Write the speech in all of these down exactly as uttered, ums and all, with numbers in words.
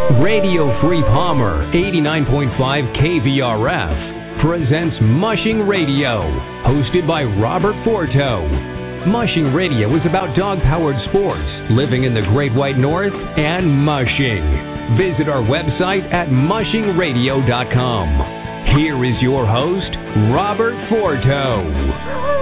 Radio Free Palmer, eighty-nine point five K V R F, presents Mushing Radio, hosted by Robert Forto. Mushing Radio is about dog-powered sports, living in the Great White North, and mushing. Visit our website at mushing radio dot com. Here is your host, Robert Forto.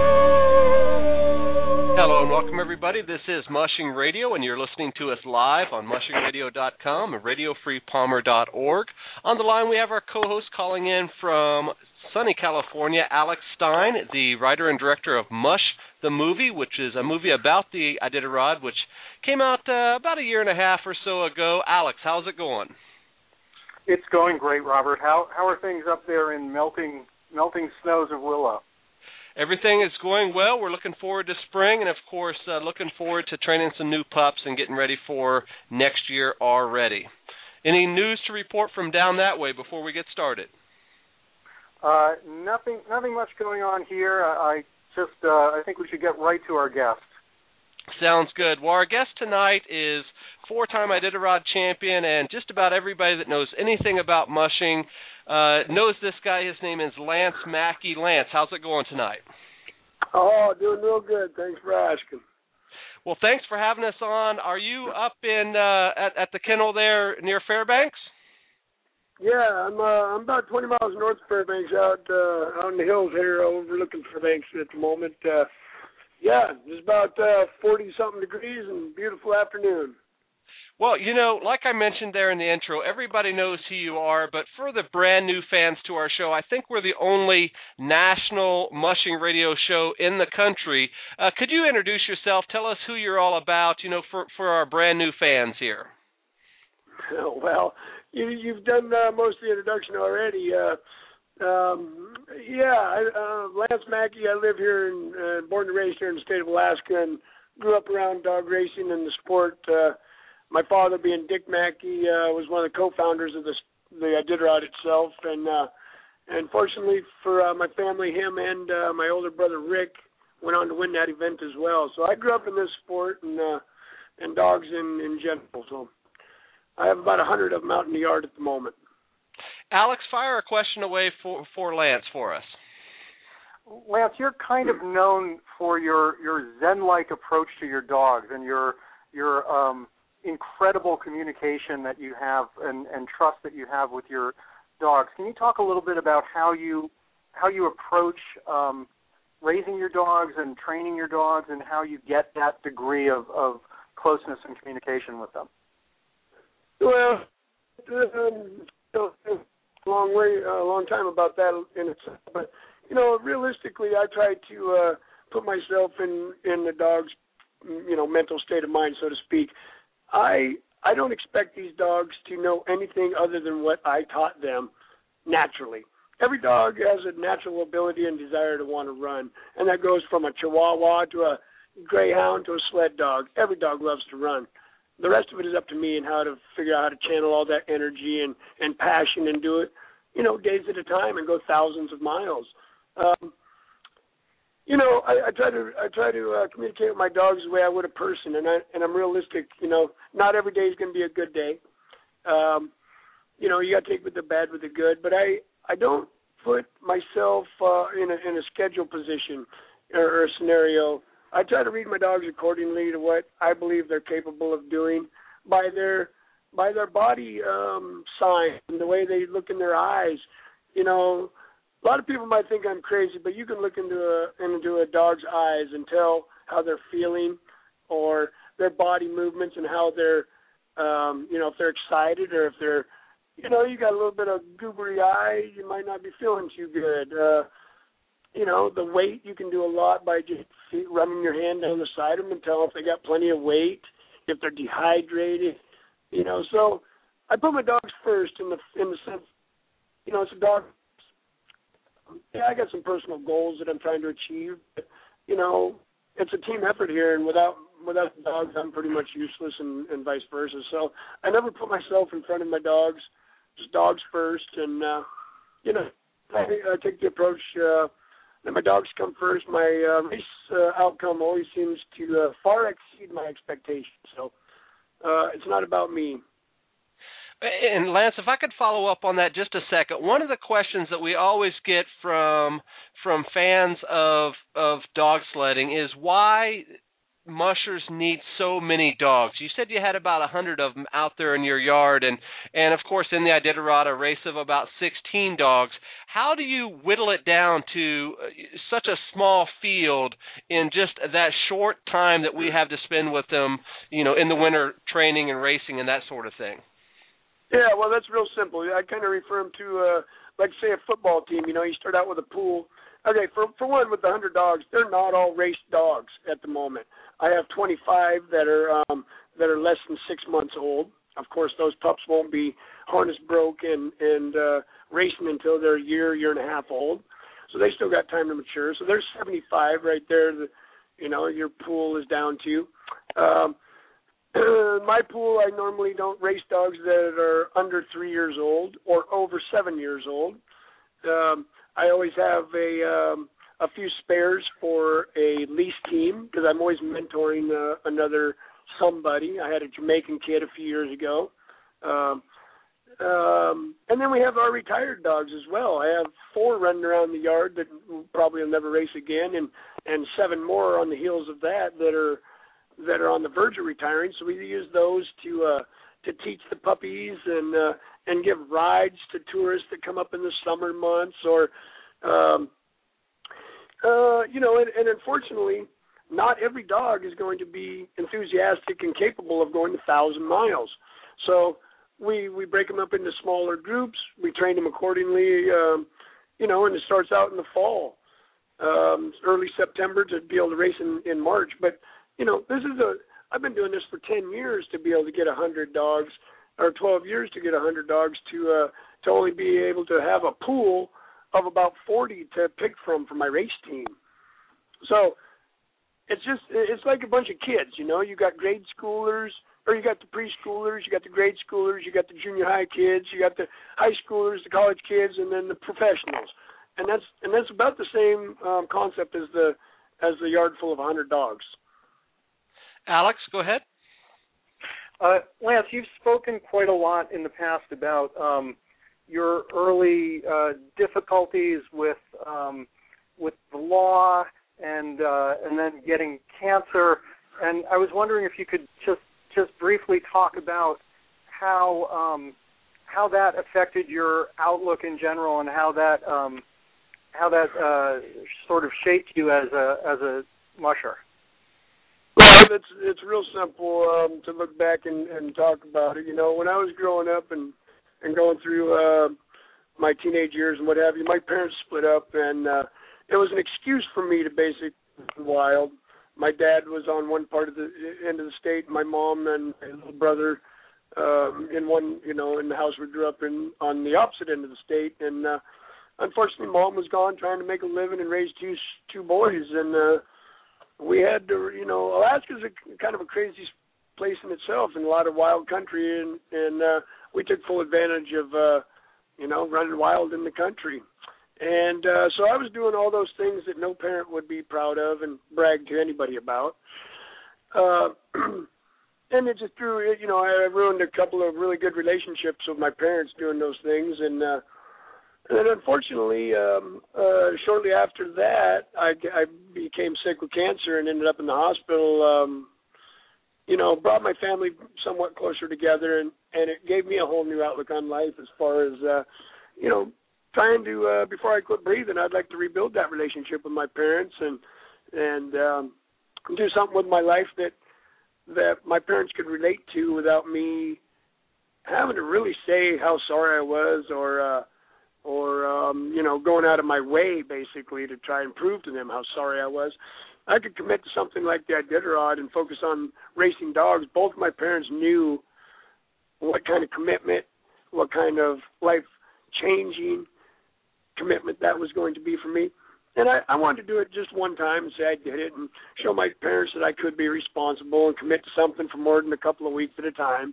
Hello and welcome, everybody. This is Mushing Radio, and you're listening to us live on mushing radio dot com and radio free palmer dot org. On the line, we have our co-host calling in from sunny California, Alex Stein, the writer and director of Mush, the movie, which is a movie about the Iditarod, which came out uh, about a year and a half or so ago. Alex, how's it going? It's going great, Robert. How how are things up there in melting melting snows of Willow? Everything is going well. We're looking forward to spring, and of course, uh, looking forward to training some new pups and getting ready for next year already. Any news to report from down that way before we get started? Uh, nothing, nothing much going on here. I just, uh, I think we should get right to our guest. Sounds good. Well, our guest tonight is four-time Iditarod champion, and just about everybody that knows anything about mushing uh, knows this guy. His name is Lance Mackey. Lance, how's it going tonight? Oh, doing real good. Thanks for asking. Well, thanks for having us on. Are you up in uh, at, at the kennel there near Fairbanks? Yeah, I'm uh, I'm about twenty miles north of Fairbanks, out uh, out in the hills here, overlooking Fairbanks at the moment. Uh, yeah, it's about uh, forty something degrees and beautiful afternoon. Well, you know, like I mentioned there in the intro, everybody knows who you are, but for the brand new fans to our show, I think we're the only national mushing radio show in the country. Uh, could you introduce yourself? Tell us who you're all about, you know, for, for our brand new fans here. Oh, well, you, you've done uh, most of the introduction already. Uh, um, yeah, I, uh, Lance Mackey, I live here, in, uh, born and raised here in the state of Alaska, and grew up around dog racing and the sport. Uh, My father, being Dick Mackey, uh, was one of the co-founders of this, the Iditarod itself, and uh, and fortunately for uh, my family, him and uh, my older brother Rick went on to win that event as well. So I grew up in this sport and uh, and dogs in, in general. So I have about a hundred of them out in the yard at the moment. Alex, fire a question away for for Lance for us. Lance, you're kind of known for your, your zen-like approach to your dogs and your your um, incredible communication that you have and, and trust that you have with your dogs. Can you talk a little bit about how you how you approach um, raising your dogs and training your dogs, and how you get that degree of, of closeness and communication with them? Well, um, a long way, a long time about that in itself. But you know, realistically, I try to uh, put myself in in the dog's you know mental state of mind, so to speak. I I don't expect these dogs to know anything other than what I taught them naturally. Every dog has a natural ability and desire to want to run, and that goes from a Chihuahua to a Greyhound to a sled dog. Every dog loves to run. The rest of it is up to me and how to figure out how to channel all that energy and, and passion and do it, you know, days at a time and go thousands of miles. Um, You know, I, I try to I try to uh, communicate with my dogs the way I would a person, and I and I'm realistic. You know, not every day is going to be a good day. Um, you know, you got to take with the bad with the good. But I, I don't put myself uh, in a in a schedule position or, or a scenario. I try to read my dogs accordingly to what I believe they're capable of doing by their by their body um, signs and the way they look in their eyes. You know. A lot of people might think I'm crazy, but you can look into a into a dog's eyes and tell how they're feeling, or their body movements and how they're, um, you know, if they're excited or if they're, you know, you got a little bit of goobery eye, you might not be feeling too good. Uh, you know, the weight, you can do a lot by just running your hand down the side of them and tell if they got plenty of weight, if they're dehydrated, you know. So I put my dogs first in the in the sense, you know, it's a dog. Yeah, I got some personal goals that I'm trying to achieve. But, you know, it's a team effort here, and without without the dogs, I'm pretty much useless, and, and vice versa. So I never put myself in front of my dogs, just dogs first. And, uh, you know, I, I take the approach uh, that my dogs come first. My uh, race uh, outcome always seems to uh, far exceed my expectations. So uh, it's not about me. And Lance, if I could follow up on that just a second, one of the questions that we always get from from fans of of dog sledding is why mushers need so many dogs. You said you had about a hundred of them out there in your yard, and and of course in the Iditarod a race of about sixteen dogs. How do you whittle it down to such a small field in just that short time that we have to spend with them, you know, in the winter training and racing and that sort of thing? Yeah, well, that's real simple. I kind of refer them to, uh, like, say, a football team. You know, you start out with a pool. Okay, for for one, with the hundred dogs, they're not all race dogs at the moment. I have twenty-five that are um, that are less than six months old. Of course, those pups won't be harness broke and and uh, racing until they're a year, year and a half old. So they still got time to mature. So there's seventy-five right there. That, you know, your pool is down to. Um, my pool, I normally don't race dogs that are under three years old or over seven years old. Um, I always have a um, a few spares for a lease team because I'm always mentoring uh, another somebody. I had a Jamaican kid a few years ago. Um, um, and then we have our retired dogs as well. I have four running around the yard that probably will never race again, and, and seven more on the heels of that that are that are on the verge of retiring. So we use those to uh, to teach the puppies and uh, and give rides to tourists that come up in the summer months, or um, uh, you know, and, and unfortunately, not every dog is going to be enthusiastic and capable of going a thousand miles. So we we break them up into smaller groups. We train them accordingly, um, you know, and it starts out in the fall, um, early September to be able to race in, in March. But you know, this is a, I've been doing this for ten years to be able to get one hundred dogs, or twelve years to get one hundred dogs to uh, to only be able to have a pool of about forty to pick from for my race team. So it's just, it's like a bunch of kids, you know. You got grade schoolers, or you got the preschoolers, you got the grade schoolers, you got the junior high kids, you got the high schoolers, the college kids, and then the professionals. And that's and that's about the same um, concept as the as the yard full of one hundred dogs. Alex, go ahead. Uh, Lance, you've spoken quite a lot in the past about um, your early uh, difficulties with um, with the law and uh, and then getting cancer. And I was wondering if you could just just briefly talk about how um, how that affected your outlook in general, and how that um, how that uh, sort of shaped you as a as a musher. Well, it's it's real simple um, to look back and, and talk about it. You know, when I was growing up and and going through uh, my teenage years and what have you, my parents split up, and uh, it was an excuse for me to basically be wild. My dad was on one part of the end of the state, my mom and my little brother um, in one, you know, in the house we grew up in on the opposite end of the state, and uh, unfortunately, mom was gone trying to make a living and raise two two boys, and uh, we had to, you know, Alaska's a kind of a crazy place in itself, and a lot of wild country, and and uh, we took full advantage of, uh, you know, running wild in the country. And uh, so I was doing all those things that no parent would be proud of and brag to anybody about. Uh, and it just drew, you know, I ruined a couple of really good relationships with my parents doing those things. And, uh, and then unfortunately, um, uh, shortly after that, I, I became sick with cancer and ended up in the hospital. Um, you know, brought my family somewhat closer together, and, and it gave me a whole new outlook on life as far as, uh, you know, trying to, uh, before I quit breathing, I'd like to rebuild that relationship with my parents and and um, do something with my life that that my parents could relate to without me having to really say how sorry I was, or uh, or um, you know, going out of my way basically to try and prove to them how sorry I was. I could commit to something like the Iditarod and focus on racing dogs. Both my parents knew what kind of commitment, what kind of life-changing commitment that was going to be for me. And I, I wanted to do it just one time and say I did it and show my parents that I could be responsible and commit to something for more than a couple of weeks at a time.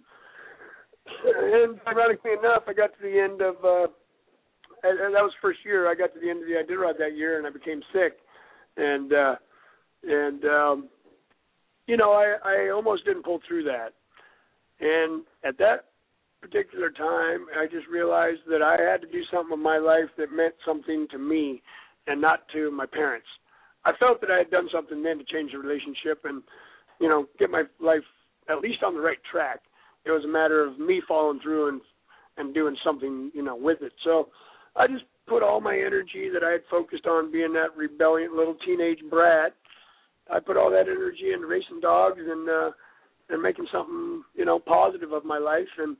And ironically enough, I got to the end of, uh, and that was the first year, I got to the end of the Iditarod that year and I became sick. And, uh, and um, you know, I, I almost didn't pull through that. And at that particular time, I just realized that I had to do something in my life that meant something to me and not to my parents. I felt that I had done something then to change the relationship and, you know, get my life at least on the right track. It was a matter of me following through and and doing something, you know, with it. So I just put all my energy that I had focused on being that rebellious little teenage brat. I put all that energy into racing dogs and uh, and making something, you know, positive of my life. And,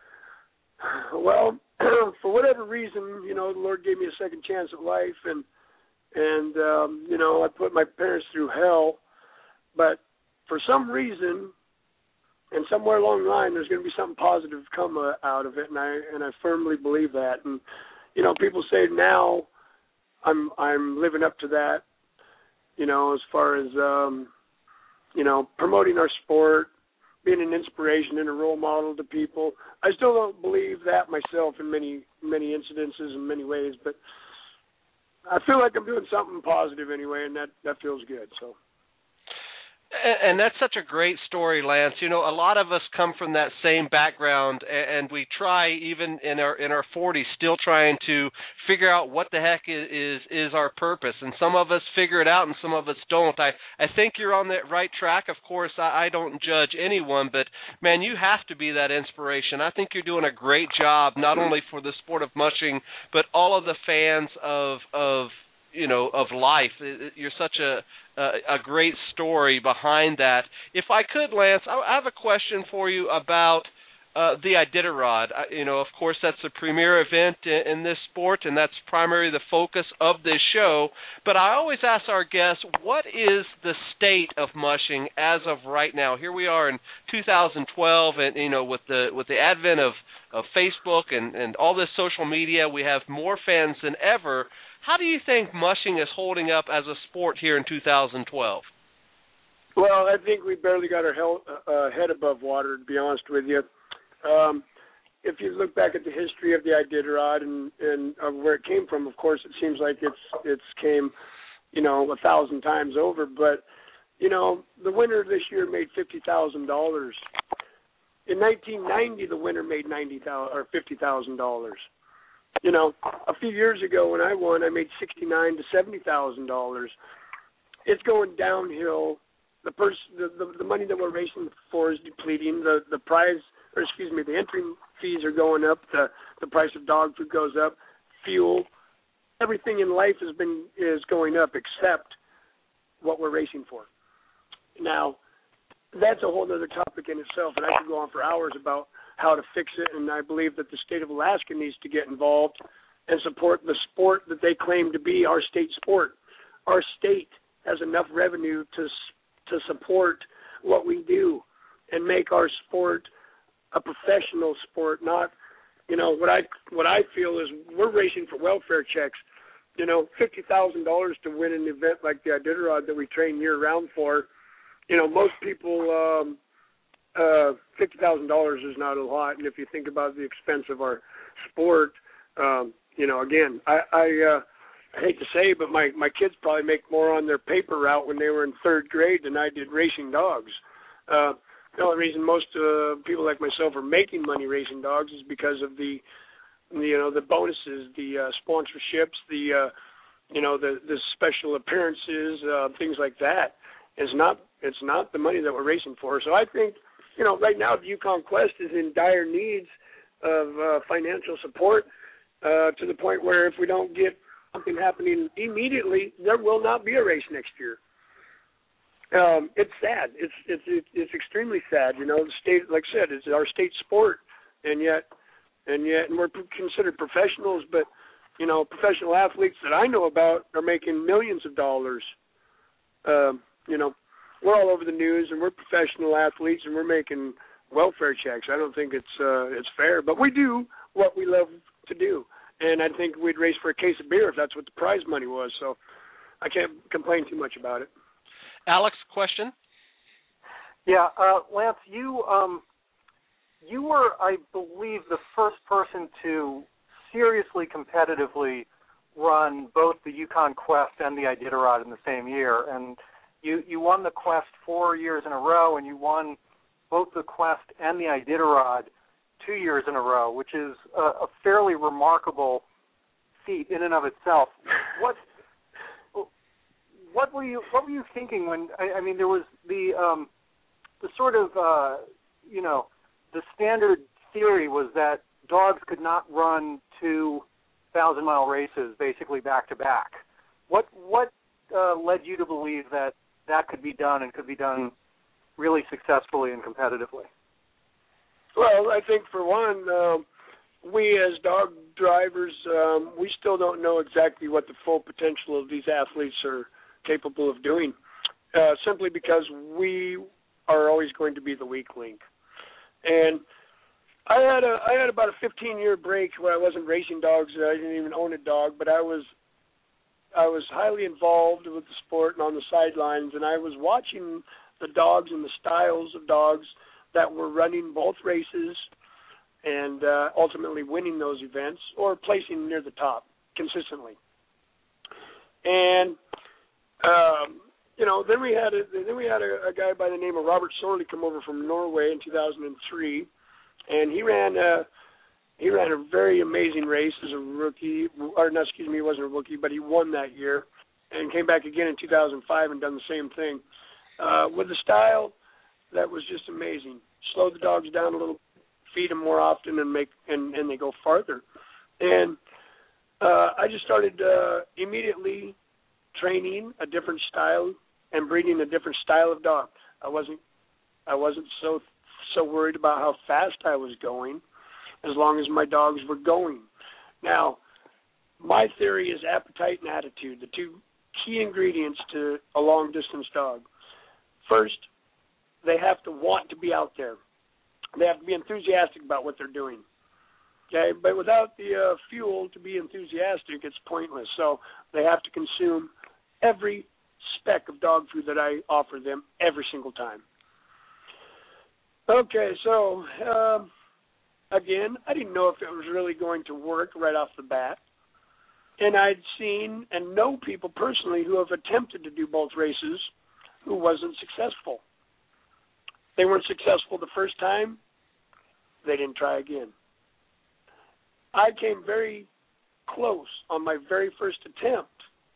well, for whatever reason, you know, the Lord gave me a second chance at life. And, and um, you know, I put my parents through hell. But for some reason, and somewhere along the line, there's going to be something positive come uh, out of it, and I and I firmly believe that. And you know, people say now I'm I'm living up to that. You know, as far as um, you know, promoting our sport, being an inspiration and a role model to people. I still don't believe that myself in many many incidences in many ways, but I feel like I'm doing something positive anyway, and that that feels good. So. And that's such a great story, Lance. You know, a lot of us come from that same background, and we try, even in our in our forties, still trying to figure out what the heck is is our purpose. And some of us figure it out, and some of us don't. I, I think you're on the right track. Of course, I, I don't judge anyone, but, man, you have to be that inspiration. I think you're doing a great job, not only for the sport of mushing, but all of the fans of of you know, of life. You're such a a great story behind that. If I could, Lance, I have a question for you about uh, the Iditarod. You know, of course, that's the premier event in this sport, and that's primarily the focus of this show. But I always ask our guests, what is the state of mushing as of right now? Here we are in two thousand twelve, and you know, with the with the advent of, of Facebook and, and all this social media, we have more fans than ever. How do you think mushing is holding up as a sport here in two thousand twelve? Well, I think we barely got our hel- uh, head above water, to be honest with you. Um, if you look back at the history of the Iditarod and, and uh, where it came from, of course, it seems like it's it's came, you know, a thousand times over. But, you know, the winner this year made fifty thousand dollars. In nineteen ninety, the winner made ninety thousand dollars or fifty thousand dollars. You know, a few years ago when I won, I made sixty-nine to seventy thousand dollars. It's going downhill. The, pers- the, the the money that we're racing for is depleting. The the prize, or excuse me, the entry fees are going up. The the price of dog food goes up. Fuel, everything in life has been is going up except what we're racing for. Now, that's a whole other topic in itself, and I could go on for hours about how to fix it, and I believe that the state of Alaska needs to get involved and support the sport that they claim to be our state sport. Our state has enough revenue to to support what we do and make our sport a professional sport, not, you know, what I what I feel is we're racing for welfare checks. You know, fifty thousand dollars to win an event like the Iditarod that we train year-round for, you know, most people um, – Uh, fifty thousand dollars is not a lot, and if you think about the expense of our sport, um, you know, again, I I, uh, I hate to say, but my my kids probably make more on their paper route when they were in third grade than I did racing dogs. Uh, the only reason most uh, people like myself are making money racing dogs is because of the, you know, the bonuses, the uh, sponsorships, the uh, you know, the the special appearances, uh, things like that. It's not it's not the money that we're racing for. So I think, you know, right now the Yukon Quest is in dire needs of uh, financial support uh, to the point where if we don't get something happening immediately, there will not be a race next year. Um, it's sad. It's it's it's extremely sad. You know, the state, like I said, it's our state sport, and yet and yet, and we're considered professionals. But you know, professional athletes that I know about are making millions of dollars. Um, you know. We're all over the news, and we're professional athletes, and we're making welfare checks. I don't think it's uh, it's fair, but we do what we love to do, and I think we'd race for a case of beer if that's what the prize money was. So I can't complain too much about it. Alex, question? Yeah, uh, Lance, you um, you were, I believe, the first person to seriously competitively run both the Yukon Quest and the Iditarod in the same year, and You you won the Quest four years in a row, and you won both the Quest and the Iditarod two years in a row, which is a, a fairly remarkable feat in and of itself. What what were you what were you thinking when I, I mean there was the um, the sort of uh, you know the standard theory was that dogs could not run two thousand mile races basically back to back. What what uh, led you to believe that that could be done and could be done really successfully and competitively? Well, I think for one, um, we as dog drivers, um, we still don't know exactly what the full potential of these athletes are capable of doing, uh, simply because we are always going to be the weak link. And I had a I had about a fifteen year break where I wasn't racing dogs. I didn't even own a dog, but I was I was highly involved with the sport and on the sidelines, and I was watching the dogs and the styles of dogs that were running both races and uh, ultimately winning those events or placing near the top consistently. And um, you know, then we had a, then we had a, a guy by the name of Robert Sorley come over from Norway in two thousand three, and he ran a he ran a very amazing race as a rookie. Or no, excuse me, he wasn't a rookie, but he won that year and came back again in two thousand five and done the same thing uh, with a style that was just amazing. Slow the dogs down a little, feed them more often, and make and, and they go farther. And uh, I just started uh, immediately training a different style and breeding a different style of dog. I wasn't I wasn't so so worried about how fast I was going, as long as my dogs were going. Now, my theory is appetite and attitude, the two key ingredients to a long distance dog. First, they have to want to be out there. They have to be enthusiastic about what they're doing. Okay, but without the uh, fuel to be enthusiastic, it's pointless. So they have to consume every speck of dog food that I offer them every single time. Okay, so um, again, I didn't know if it was really going to work right off the bat. And I'd seen and know people personally who have attempted to do both races who wasn't successful. They weren't successful the first time. They didn't try again. I came very close on my very first attempt,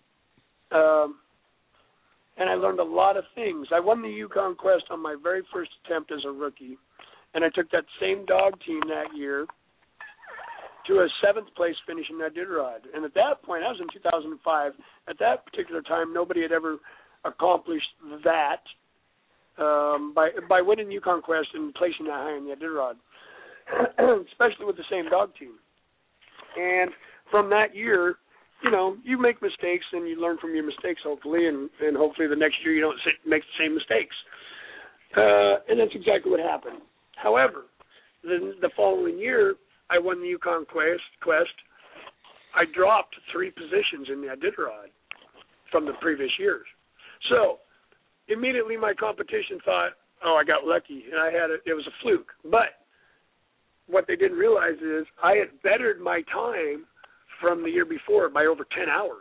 um, and I learned a lot of things. I won the Yukon Quest on my very first attempt as a rookie, and I took that same dog team that year to a seventh place finish in Iditarod. And at that point, I was in two thousand five. At that particular time, nobody had ever accomplished that um, by by winning the Yukon Quest and placing that high in the Iditarod, especially with the same dog team. And from that year, you know, you make mistakes and you learn from your mistakes, hopefully, and, and hopefully the next year you don't make the same mistakes. Uh, and that's exactly what happened. However, the, the following year, I won the Yukon Quest. Quest. I dropped three positions in the Iditarod from the previous years. So immediately my competition thought, oh, I got lucky, and I had a, it was a fluke. But what they didn't realize is I had bettered my time from the year before by over ten hours.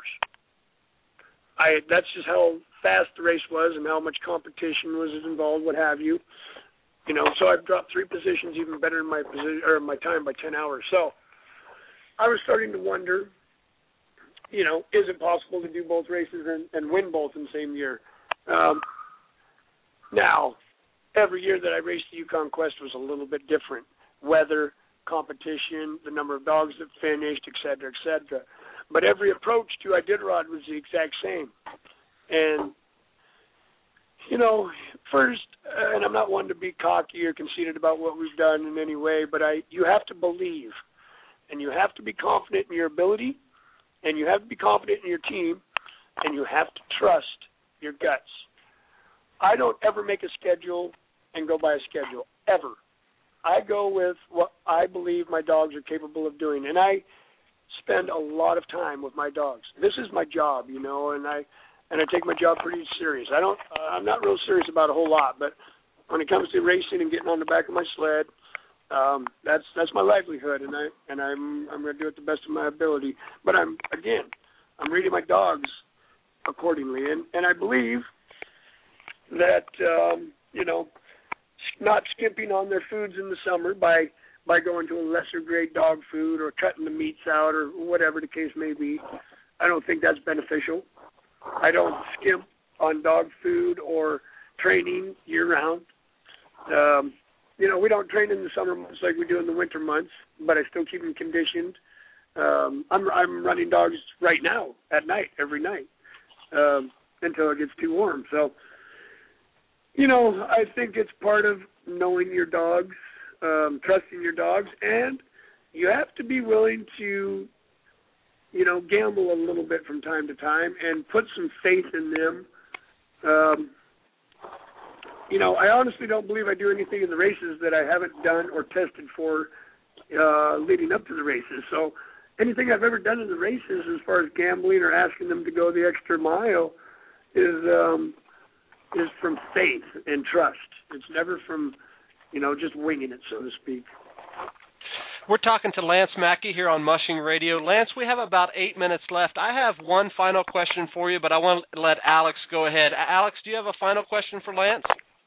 I that's just how fast the race was and how much competition was involved, what have you. You know, so I've dropped three positions, even better in my position or my time by ten hours. So I was starting to wonder, you know, is it possible to do both races and, and win both in the same year? Um, now, every year that I raced the Yukon Quest was a little bit different. Weather, competition, the number of dogs that finished, et cetera, et cetera. But every approach to Iditarod was the exact same. And, you know, first, uh, and I'm not one to be cocky or conceited about what we've done in any way, but I, you have to believe, and you have to be confident in your ability, and you have to be confident in your team, and you have to trust your guts. I don't ever make a schedule and go by a schedule, ever. I go with what I believe my dogs are capable of doing, and I spend a lot of time with my dogs. This is my job, you know, and I and I take my job pretty serious. I don't, uh, I'm not real serious about a whole lot, but when it comes to racing and getting on the back of my sled, um, that's that's my livelihood, and I and I'm I'm going to do it the best of my ability. But I'm again, I'm reading my dogs accordingly, and and I believe that um, you know. not skimping on their foods in the summer by by going to a lesser grade dog food or cutting the meats out or whatever the case may be. I don't think that's beneficial. I don't skimp on dog food or training year-round. Um, you know, we don't train in the summer months like we do in the winter months, but I still keep them conditioned. Um, I'm, I'm running dogs right now at night, every night, um, until it gets too warm. So, you know, I think it's part of knowing your dogs, um, trusting your dogs, and you have to be willing to, you know, gamble a little bit from time to time and put some faith in them. Um, you know, I honestly don't believe I do anything in the races that I haven't done or tested for uh, leading up to the races. So anything I've ever done in the races as far as gambling or asking them to go the extra mile is um, is from faith and trust. It's never from, you know, just winging it, so to speak. We're talking to Lance Mackey here on Mushing Radio. Lance, we have about eight minutes left. I have one final question for you, but I want to let Alex go ahead. Alex, do you have a final question for Lance?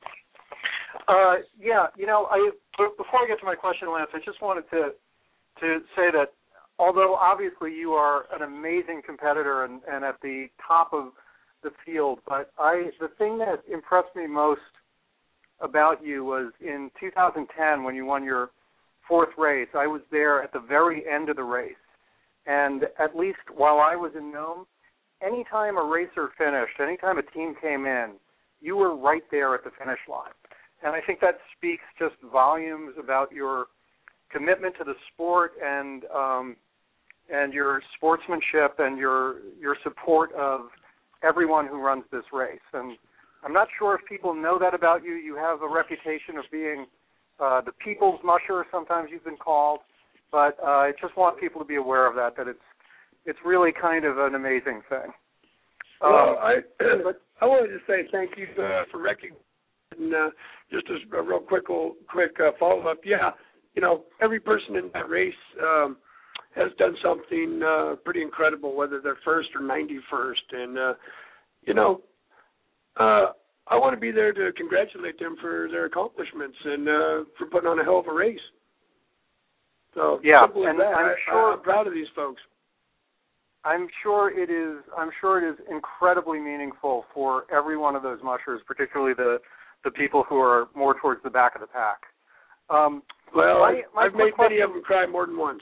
Uh, yeah, you know, I before I get to my question, Lance, I just wanted to to say that although obviously you are an amazing competitor and, and at the top of the field, but I the thing that impressed me most about you was in two thousand ten when you won your fourth race. I was there at the very end of the race, and at least while I was in Nome, anytime a racer finished, anytime a team came in, you were right there at the finish line. And I think that speaks just volumes about your commitment to the sport and um, and your sportsmanship and your your support of everyone who runs this race. And I'm not sure if people know that about you. You have a reputation of being uh, the people's musher, sometimes you've been called. But uh, I just want people to be aware of that, that it's it's really kind of an amazing thing. Well, um, I, but I wanted to say thank you uh, for recognizing, uh, just as a real quick, quick uh, follow-up. Yeah, you know, every person in that race um, has done something uh, pretty incredible, whether they're first or ninety-first. And, uh, you know, uh, I want to be there to congratulate them for their accomplishments and uh, for putting on a hell of a race. So, yeah, simple as and that. I'm I, sure I'm proud of these folks. I'm sure it is. I'm sure it is incredibly meaningful for every one of those mushers, particularly the the people who are more towards the back of the pack. Um, well, my, my I've made question, many of them cry more than once.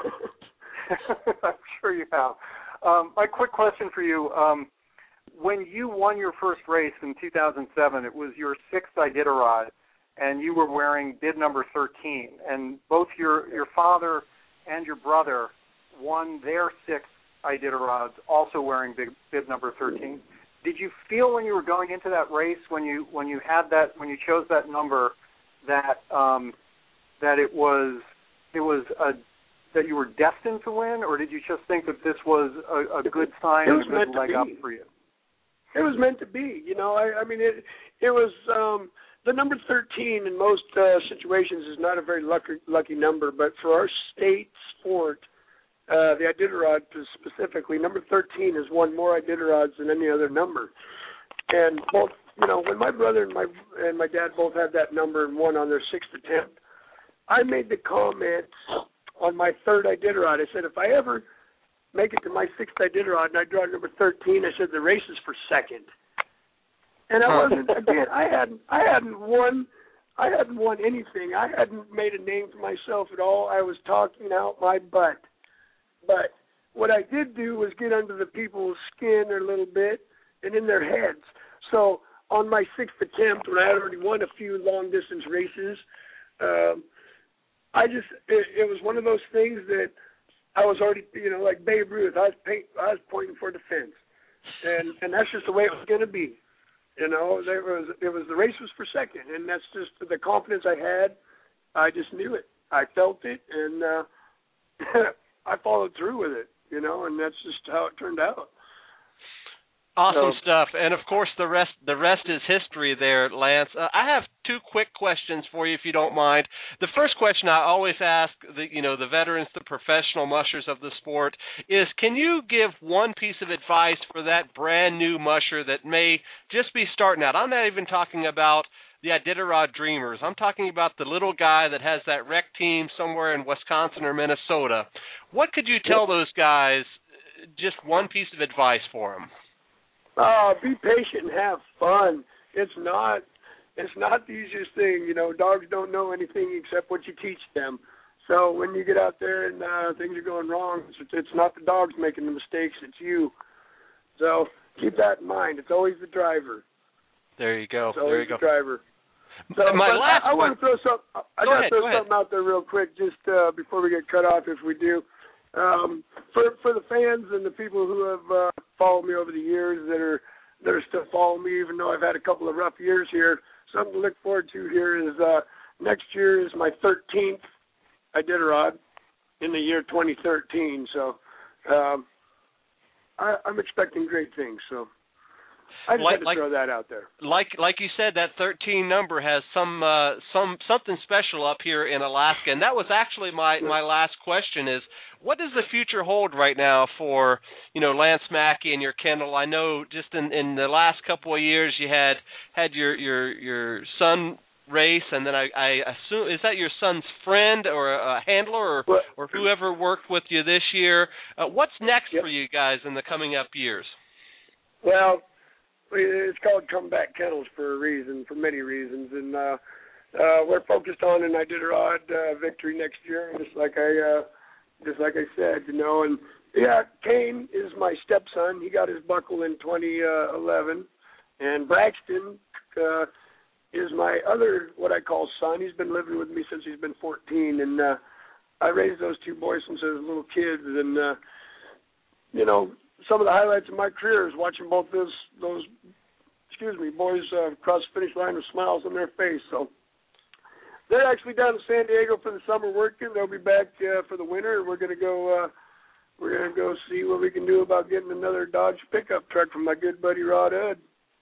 I'm sure you have. Um, my quick question for you: um, when you won your first race in two thousand seven, it was your sixth Iditarod, and you were wearing bib number thirteen, and both your your father and your brother won their sixth Iditarods, also wearing bib, bib number thirteen. Did you feel when you were going into that race, when you when you had that when you chose that number, that um, that it was it was a that you were destined to win, or did you just think that this was a, a good sign and a good leg up for you? It was meant to be. You know, I, I mean, it it was um, the number thirteen in most uh, situations is not a very lucky lucky number, but for our state sport. Uh, the Iditarod specifically, number thirteen has won more Iditarods than any other number. And both, you know, when my brother and my and my dad both had that number and won on their sixth attempt, I made the comment on my third Iditarod. I said, if I ever make it to my sixth Iditarod and I draw number thirteen, I said the race is for second. And I wasn't again. I hadn't. I hadn't won. I hadn't won anything. I hadn't made a name for myself at all. I was talking out my butt. But what I did do was get under the people's skin a little bit and in their heads. So on my sixth attempt, when I had already won a few long-distance races, um, I just it, it was one of those things that I was already, you know, like Babe Ruth. I was, pay, I was pointing for the fence, and and that's just the way it was going to be. You know, there was it was the race was for second, and that's just the confidence I had. I just knew it. I felt it, and. Uh, I followed through with it, you know, and that's just how it turned out. Awesome so, stuff, and of course the rest the rest is history there, Lance. Uh, I have two quick questions for you, if you don't mind. The first question I always ask the you know the veterans, the professional mushers of the sport, is can you give one piece of advice for that brand new musher that may just be starting out? I'm not even talking about the Iditarod Dreamers. I'm talking about the little guy that has that rec team somewhere in Wisconsin or Minnesota. What could you tell those guys, just one piece of advice for them? Uh, be patient and have fun. It's not it's not the easiest thing. You know, dogs don't know anything except what you teach them. So when you get out there and uh, things are going wrong, it's, it's not the dogs making the mistakes, it's you. So keep that in mind. It's always the driver. There you go. It's always there you the go. driver. So my last I, I one. want to throw some. I go got to ahead, throw go something ahead. out there real quick, just uh, before we get cut off, if we do. Um, for for the fans and the people who have uh, followed me over the years that are that are still following me, even though I've had a couple of rough years here, something to look forward to here is uh, next year is my thirteenth Iditarod in the year twenty thirteen. So um, I, I'm expecting great things. So I just like, had to like, throw that out there. Like like you said, that thirteen number has some uh, some something special up here in Alaska, and that was actually my, my last question: is what does the future hold right now for you know Lance Mackey and your kennel? I know just in, in the last couple of years you had had your your your son race, and then I, I assume is that your son's friend or a handler or Well, or whoever worked with you this year? Uh, what's next yep. for you guys in the coming up years? Well, it's called Comeback Kennels for a reason, for many reasons, and uh, uh, we're focused on an Iditarod uh, victory next year, just like I, uh, just like I said, you know. And yeah, Kane is my stepson. He got his buckle in twenty eleven, and Braxton uh, is my other what I call son. He's been living with me since he's been fourteen, and uh, I raised those two boys since they were little kids, and uh, you know. Some of the highlights of my career is watching both those, those excuse me, boys uh, cross the finish line with smiles on their face. So they're actually down in San Diego for the summer working. They'll be back uh, for the winter. We're going to go. Uh, we're going to go see what we can do about getting another Dodge pickup truck from my good buddy Rod Hood.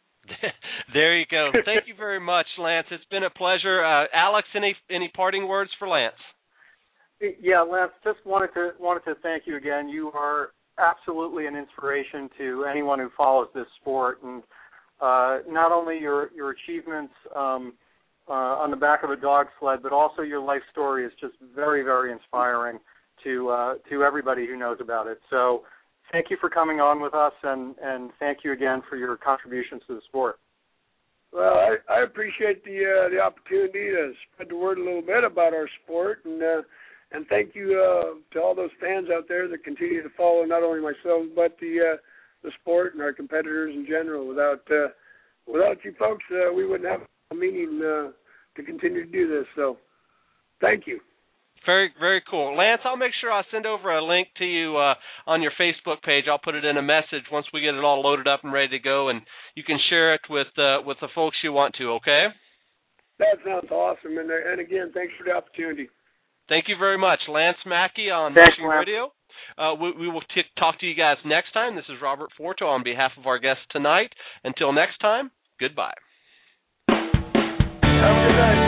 There you go. Thank you very much, Lance. It's been a pleasure. Uh, Alex, any any parting words for Lance? Yeah, Lance, just wanted to wanted to thank you again. You are absolutely an inspiration to anyone who follows this sport, and uh, not only your your achievements um, uh, on the back of a dog sled, but also your life story is just very, very inspiring to uh, to everybody who knows about it. So thank you for coming on with us, and, and thank you again for your contributions to the sport. Well, I, I appreciate the uh, the opportunity to spread the word a little bit about our sport, and uh, And thank you uh, to all those fans out there that continue to follow not only myself but the uh, the sport and our competitors in general. Without uh, without you folks, uh, we wouldn't have a meaning uh, to continue to do this. So, thank you. Very, very cool. Lance, I'll make sure I'll send over a link to you uh, on your Facebook page. I'll put it in a message once we get it all loaded up and ready to go, and you can share it with uh, with the folks you want to, okay? That sounds awesome. And, and again, thanks for the opportunity. Thank you very much. Lance Mackey on Thanks, Mushing Lance. Radio. Uh, we, we will t- talk to you guys next time. This is Robert Forto on behalf of our guest tonight. Until next time, goodbye. Have a good night.